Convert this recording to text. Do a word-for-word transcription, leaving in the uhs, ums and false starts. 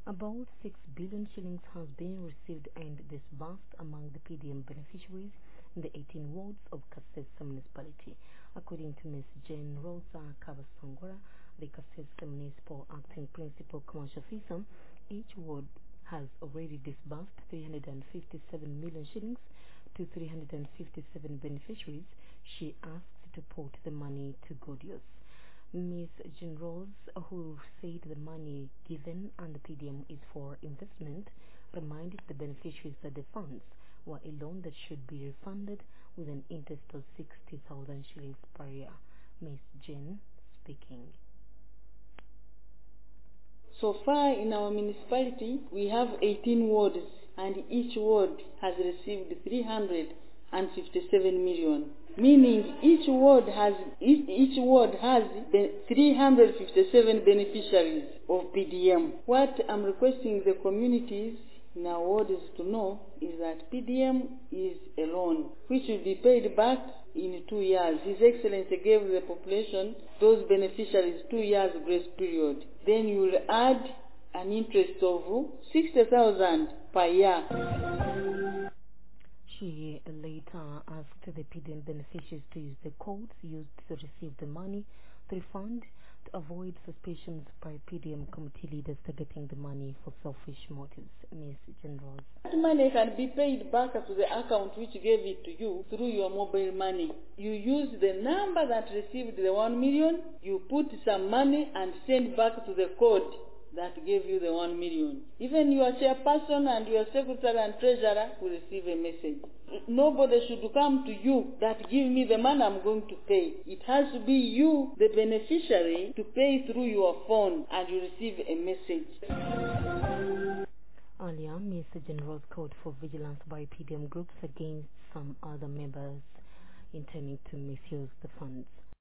About six billion shillings has been received and disbursed among the P D M beneficiaries in the eighteen wards of Kasese municipality. According to Miz Jane Rosa Kabasangora, the Kasese Municipal Acting Principal Commercial Officer, each ward has already disbursed three hundred fifty-seven million shillings to three hundred fifty-seven beneficiaries. She asked to put the money to good use. Miz Jean Rose, who said the money given under P D M is for investment, reminded the beneficiaries that the funds were a loan that should be refunded with an interest of sixty thousand shillings per year. Miz Jean speaking. So far in our municipality, we have eighteen wards, and each ward has received three hundred fifty-seven million. Meaning each ward has each, each ward has three hundred fifty-seven beneficiaries of P D M. What I'm requesting the communities in our wards to know is that P D M is a loan which will be paid back in two years. His Excellency gave the population, those beneficiaries, two years grace period. Then you will add an interest of sixty thousand per year. She later asked the P D M beneficiaries to use the codes used to receive the money to refund to avoid suspicions by P D M committee leaders targeting the money for selfish motives. Miz General. That money can be paid back to the account which gave it to you through your mobile money. You use the number that received the one million, you put some money and send back to the code that gave you the one million. Even your chairperson and your secretary and treasurer will receive a message. Nobody should come to you that give me the money I'm going to pay. It has to be you, the beneficiary, to pay through your phone and you receive a message. Earlier, Mister General's called for vigilance by P D M groups against some other members intending to misuse the funds.